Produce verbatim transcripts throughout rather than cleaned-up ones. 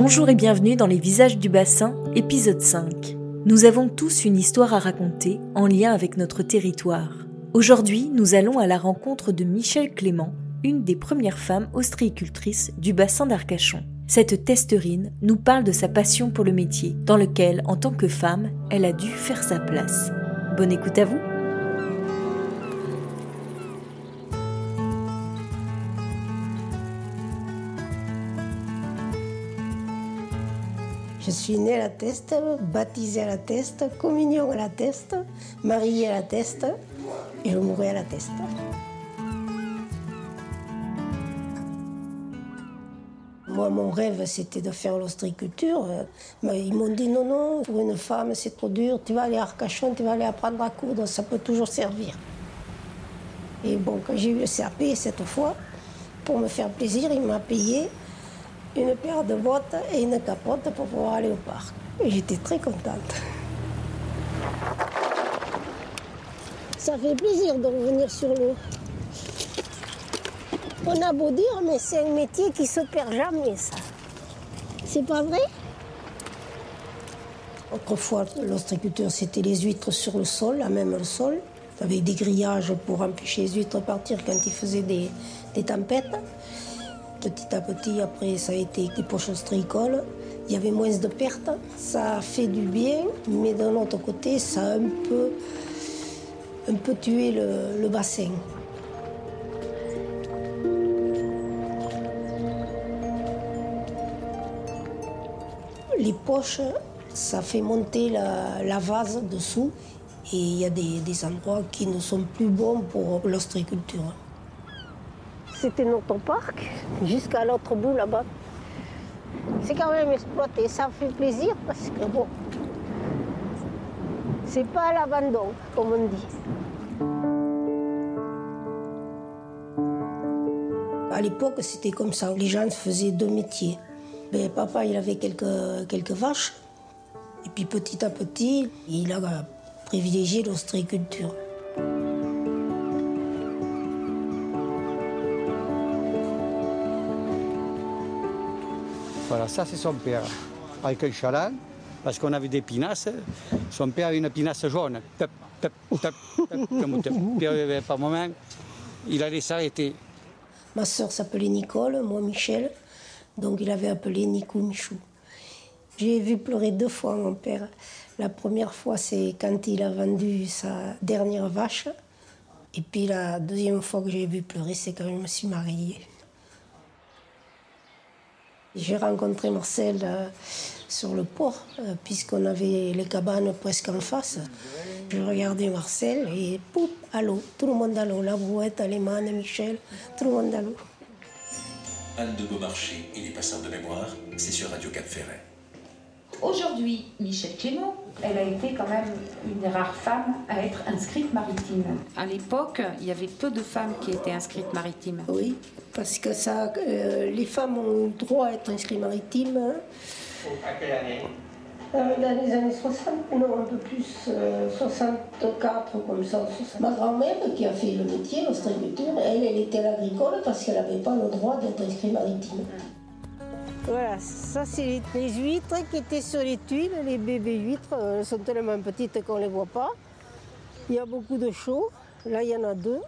Bonjour et bienvenue dans Les Visages du Bassin, épisode cinq. Nous avons tous une histoire à raconter en lien avec notre territoire. Aujourd'hui, nous allons à la rencontre de Michèle Clément, une des premières femmes ostréicultrices du bassin d'Arcachon. Cette testerine nous parle de sa passion pour le métier, dans lequel, en tant que femme, elle a dû faire sa place. Bonne écoute à vous. Je suis née à la Teste, baptisée à la Teste, communion à la Teste, mariée à la Teste et je mourrai à la Teste. Moi, mon rêve, c'était de faire l'ostréiculture. Ils m'ont dit non, non, pour une femme, c'est trop dur. Tu vas aller à Arcachon, tu vas aller apprendre à coudre, ça peut toujours servir. Et bon, quand j'ai eu le C A P cette fois, pour me faire plaisir, il m'a payé une paire de bottes et une capote pour pouvoir aller au parc. Et j'étais très contente. Ça fait plaisir de revenir sur l'eau. On a beau dire, mais c'est un métier qui se perd jamais, ça. C'est pas vrai? Autrefois, l'ostréiculture, c'était les huîtres sur le sol, à même le sol, avec des grillages pour empêcher les huîtres de partir quand il faisait des, des tempêtes. Petit à petit, après, ça a été des poches ostréicoles. Il y avait moins de pertes. Ça a fait du bien, mais d'un autre côté, ça a un peu, un peu tué le, le bassin. Les poches, ça fait monter la, la vase dessous. Et il y a des, des endroits qui ne sont plus bons pour l'ostréiculture. C'était notre parc, jusqu'à l'autre bout là-bas. C'est quand même exploité, ça fait plaisir parce que bon, c'est pas à l'abandon, comme on dit. À l'époque, c'était comme ça, les gens faisaient deux métiers. Ben, papa, il avait quelques, quelques vaches, et puis petit à petit, il a privilégié l'ostréiculture. Voilà, ça c'est son père, avec un chaland, parce qu'on avait des pinasses. Son père avait une pinasse jaune. Top, top, top, top, comme top. Puis par moment, il allait s'arrêter. Ma sœur s'appelait Nicole, moi Michel, donc il avait appelé Nico Michou. J'ai vu pleurer deux fois mon père. La première fois, c'est quand il a vendu sa dernière vache. Et puis la deuxième fois que j'ai vu pleurer, c'est quand je me suis mariée. J'ai rencontré Marcel euh, sur le port, euh, puisqu'on avait les cabanes presque en face. Je regardais Marcel et pouf, à l'eau, tout le monde à l'eau. La brouette, Alémane, Michel, tout le monde à l'eau. Anne de Beaumarchais et les passeurs de mémoire, c'est sur Radio Cap Ferret. Aujourd'hui, Michèle Clément, elle a été quand même une des rares femmes à être inscrite maritime. À l'époque, il y avait peu de femmes qui étaient inscrites maritimes. Oui, parce que ça, euh, les femmes ont le droit à être inscrites maritimes. À quelle année? euh, Dans les années soixante, non, un peu plus, euh, soixante-quatre, comme ça. soixante. Ma grand-mère, qui a fait le métier, l'ostréiculture, elle, elle était à l'agricole parce qu'elle n'avait pas le droit d'être inscrite maritime. Voilà, ça c'est les huîtres qui étaient sur les tuiles, les bébés huîtres, elles sont tellement petites qu'on ne les voit pas. Il y a beaucoup de chaux, là il y en a deux.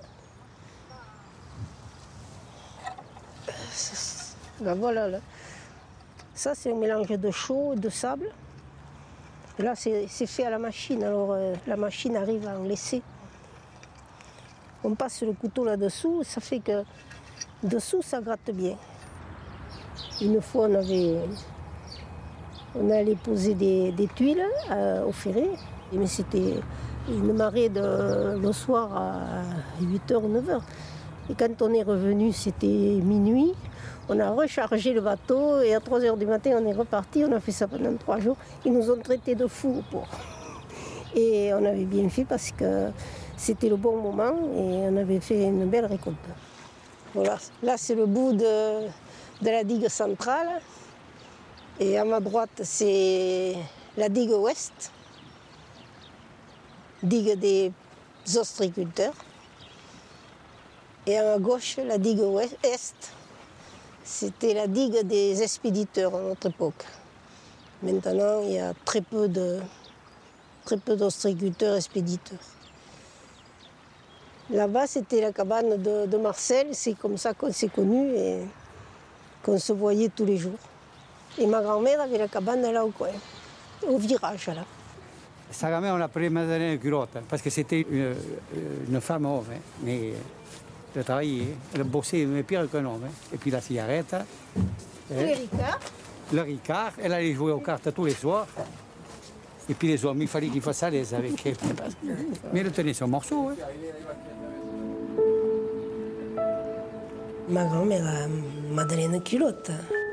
Là, voilà, là. Ça c'est un mélange de chaux et de sable. Et là c'est, c'est fait à la machine, alors euh, la machine arrive à en laisser. On passe le couteau là-dessous, ça fait que dessous ça gratte bien. Une fois, on, avait, on allait poser des, des tuiles euh, au ferré, mais c'était une marée de, le soir à huit heures ou neuf heures. Et quand on est revenu, c'était minuit. On a rechargé le bateau et à trois heures du matin, on est reparti. On a fait ça pendant trois jours. Ils nous ont traités de fous au port. Et on avait bien fait parce que c'était le bon moment et on avait fait une belle récolte. Voilà, là c'est le bout de... de la digue centrale, et à ma droite c'est la digue ouest, digue des ostréiculteurs, et à ma gauche la digue ouest, est, C'était la digue des expéditeurs à notre époque. Maintenant, il y a très peu de, très peu d'ostréiculteurs expéditeurs. Là-bas, c'était la cabane de, de Marcel. C'est comme ça qu'on s'est connus et qu'on se voyait tous les jours. Et ma grand-mère avait la cabane là au coin, au virage là. Sa grand-mère, on l'appelait Madeleine Culotte, parce que c'était une, une femme homme, hein, mais elle travaillait, elle bossait, mais pire qu'un homme. Hein. Et puis la cigarette. Hein. Le Ricard. Le Ricard, elle allait jouer aux cartes tous les soirs. Et puis les hommes, il fallait qu'ils fassent à l'aise avec elle. Mais elle tenait son morceau. Hein. Ma grand-mère, Madeleine Culotte.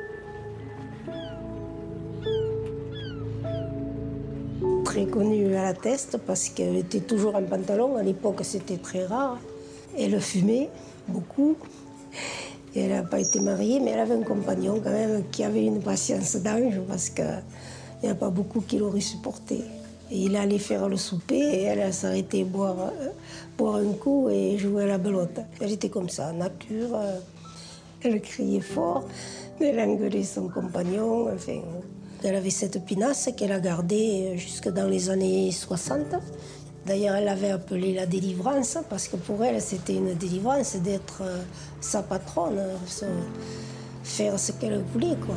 Très connue à la Teste parce qu'elle était toujours en pantalon. À l'époque, c'était très rare. Elle fumait beaucoup. Et elle n'a pas été mariée, mais elle avait un compagnon quand même qui avait une patience d'ange parce qu'il n'y a pas beaucoup qui l'auraient supporté. Et il allait faire le souper et elle s'arrêtait boire, euh, boire un coup et jouer à la belote. Elle était comme ça, nature. Euh, elle criait fort, elle engueulait son compagnon. Enfin, elle avait cette pinasse qu'elle a gardée jusque dans les années soixante. D'ailleurs, elle l'avait appelée la délivrance, parce que pour elle, c'était une délivrance d'être euh, sa patronne, se, faire ce qu'elle voulait, quoi.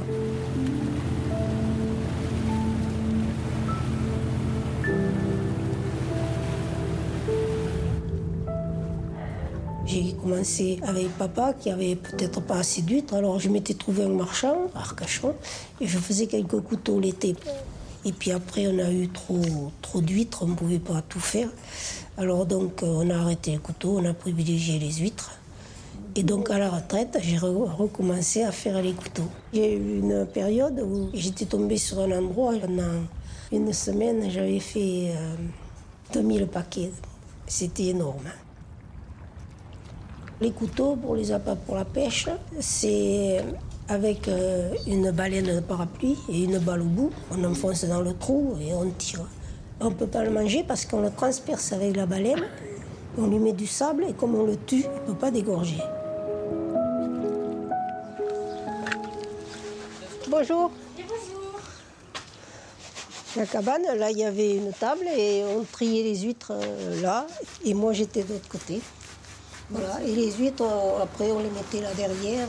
J'ai commencé avec papa qui avait peut-être pas assez d'huîtres, alors je m'étais trouvé un marchand à Arcachon et je faisais quelques couteaux l'été. Et puis après, on a eu trop, trop d'huîtres, on ne pouvait pas tout faire. Alors donc, on a arrêté les couteaux, on a privilégié les huîtres. Et donc, à la retraite, j'ai re- recommencé à faire les couteaux. J'ai eu une période où j'étais tombée sur un endroit, pendant une semaine, j'avais fait euh, deux mille paquets. C'était énorme. Les couteaux pour les appâts pour la pêche, c'est avec euh, une baleine de parapluie et une balle au bout. On enfonce dans le trou et on tire. On ne peut pas le manger parce qu'on le transperce avec la baleine. On lui met du sable et comme on le tue, il ne peut pas dégorger. Bonjour. Et bonjour. La cabane, là, il y avait une table et on triait les huîtres euh, là. Et moi, j'étais de l'autre côté. Voilà. Et les huîtres, après, on les mettait là derrière.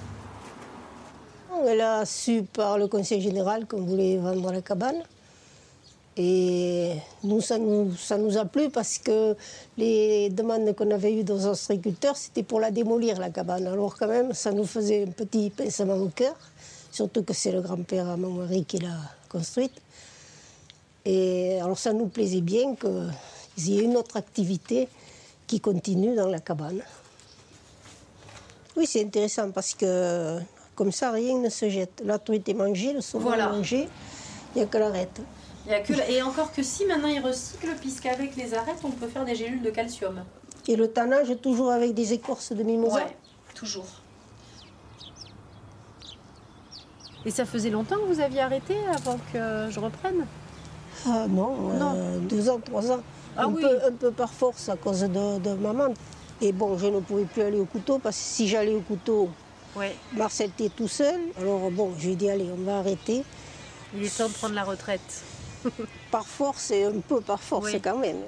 Elle a su par le conseil général qu'on voulait vendre la cabane. Et nous, ça nous, ça nous a plu parce que les demandes qu'on avait eues des ostréiculteurs, c'était pour la démolir, la cabane. Alors quand même, ça nous faisait un petit pincement au cœur, surtout que c'est le grand-père à mon mari qui l'a construite. Et alors ça nous plaisait bien qu'il y ait une autre activité qui continue dans la cabane. Oui, c'est intéressant parce que comme ça, rien ne se jette. La truite est mangée, le saumon Voilà. est mangé, il n'y a que l'arête. Il y a que la- Et encore que si maintenant ils recyclent, puisqu'avec les arêtes, on peut faire des gélules de calcium. Et le tannage, toujours avec des écorces de mimosa. Ouais, toujours. Et ça faisait longtemps que vous aviez arrêté avant que je reprenne? Ah non, Non. euh, deux ans, trois ans. Ah un, oui. peu, un peu par force à cause de, de maman. Et bon, je ne pouvais plus aller au couteau parce que si j'allais au couteau, Ouais. Marcel était tout seul. Alors bon, je lui ai dit, allez, on va arrêter. Il est temps de prendre la retraite. Par force et un peu par force Oui. quand même.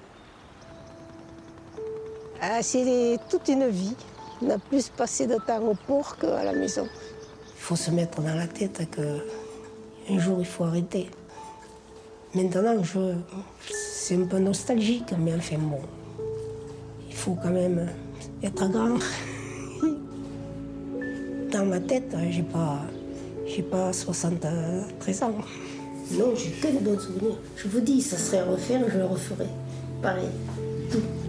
Ah, c'est les- toute une vie. On a plus passé de temps au port qu'à la maison. Il faut se mettre dans la tête qu'un jour il faut arrêter. Maintenant, je... c'est un peu nostalgique, mais enfin bon. Il faut quand même être grand. Dans ma tête, j'ai pas, j'ai pas soixante-treize ans. Non, j'ai que de bons souvenirs. Je vous dis, ça serait à refaire, je le referais. Pareil, tout.